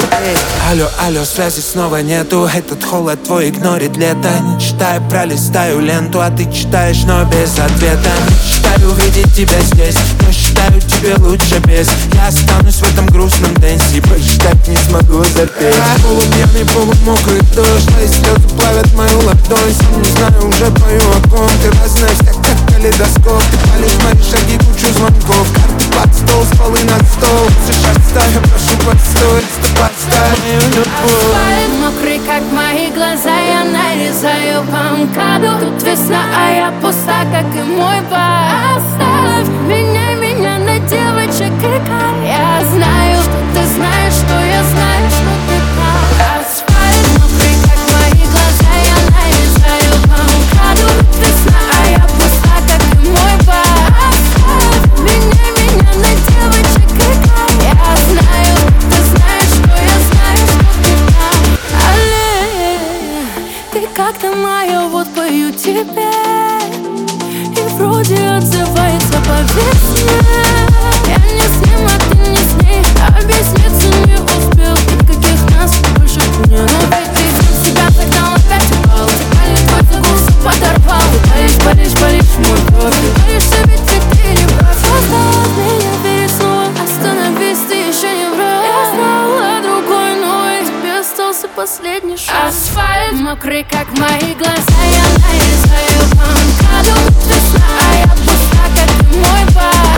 Алло, алло, связи снова нету. Этот холод твой игнорит лето. Не читая, пролистаю ленту, а ты читаешь, но без ответа. Мечтаю увидеть тебя здесь, но считаю, тебе лучше без. Я останусь в этом грустном дэнсе, посчитать не смогу запеть. Полупьяный, полумокрый дождь, твои слезы плавят мою ладонь. Сам не знаю, уже пою о ком. Ты разная вся, как калейдоскоп. Ты палишь мои шаги, кучу звонков. Карты под стол, полы над стол. Сейчас ставь, я прошу, подстой, подставь мою любовь. Асфальт мокрый, как мои глаза, я нарезаю по МКАДу. Тут весна, а я пуста, как и мой бар. Оставь меня на девочек играй. Я знаю, что ты знаешь, что я знаю, что ты прав. Асфальт мокрый, как мои глаза, я нарезаю по МКАДу. Тут весна, а я пуста, как и мой бар. Оставь меня на девочек играй. Я знаю, ты знаешь, что я знаю, что ты прав. Але, ты как-то моя, вот пою тебе. И вроде отзывается по весне. Я не с ним, а ты не с ней. Объясниться не успел. Никаких нас больше не. Но ведь ты себя загнал, опять упал. Текальный твой вкус подорвал. Ты палишь мой кровь. Ты боишься, ведь ты не прав. Заставь меня верить снова. Остановись, ты еще не враг. Я знала другой, но и тебе остался последний шанс. Асфальт мокрый, как мои глаза, я нарезаю по МКАДу. Весна, а я пуста, как и мой бар.